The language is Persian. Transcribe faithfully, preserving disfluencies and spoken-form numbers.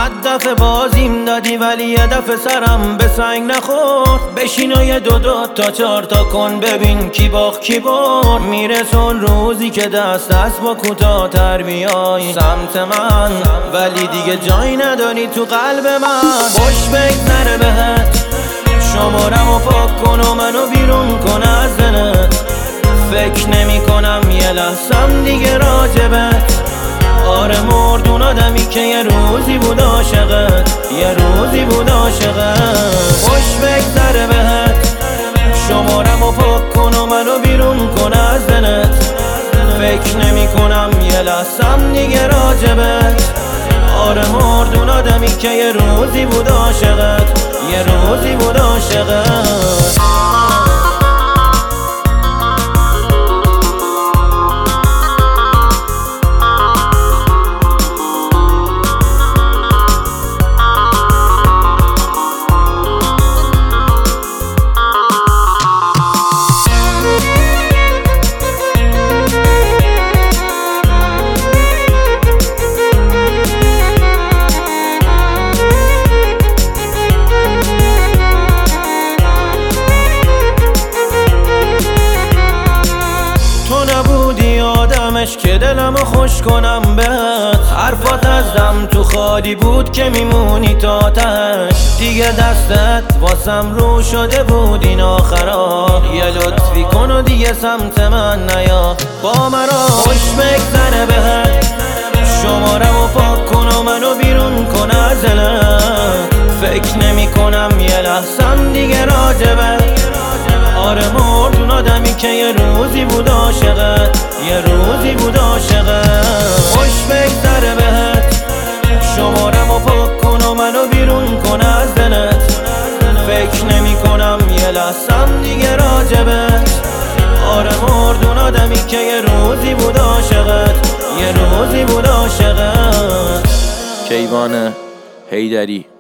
صد دفعه بازیم دادی ولی یه دفعه سرم به سنگ نخورد. بشین و یه دو دو تا چار تا کن ببین کی باخت کی برد. میرسون روزی که دست دست با کوتاه‌تر بیای سمت من، ولی دیگه جایی نداری تو قلب من. خوش بگذره بهت، شمارم و پاک کن و منو بیرون کن از دلت. فکر نمی کنم یه لحظم دیگه راجبت. آره مردون آدمی که یه روزی بود عاشقت، یه روزی بود عاشقت. خوش بگذره بهت، شمارم و پاک کن و منو بیرون کن از دلت. فکر نمی کنم یه لحظم دیگه راجبت. آره مردون آدمی که یه روزی بود عاشقت، یه روزی بود عاشقت. که دلمو خوش کنم بهت. حرفات از دم تو خالی بود که میمونی تا تهش. دیگه دستت واسم رو شده بود این آخرا. یه لطفی کن و دیگه سمت من نیا با مرا. خوش بگذره بهت، شمارم و پاک کن و منو بیرون کن از دلت. فکر نمی کنم یه لحظم دیگه راجبت. آره مردون آدمی که یه روزی بود عاشقت، یه روزی بود عاشقت. خوش بگذره بهت، شمارم و پاک کن و منو بیرون کن از دلت. فکر نمی کنم یه لحظم دیگه راجبت. آره مردون آدمی که یه روزی بود عاشقت، یه روزی بود عاشقت. کیوان حیدری.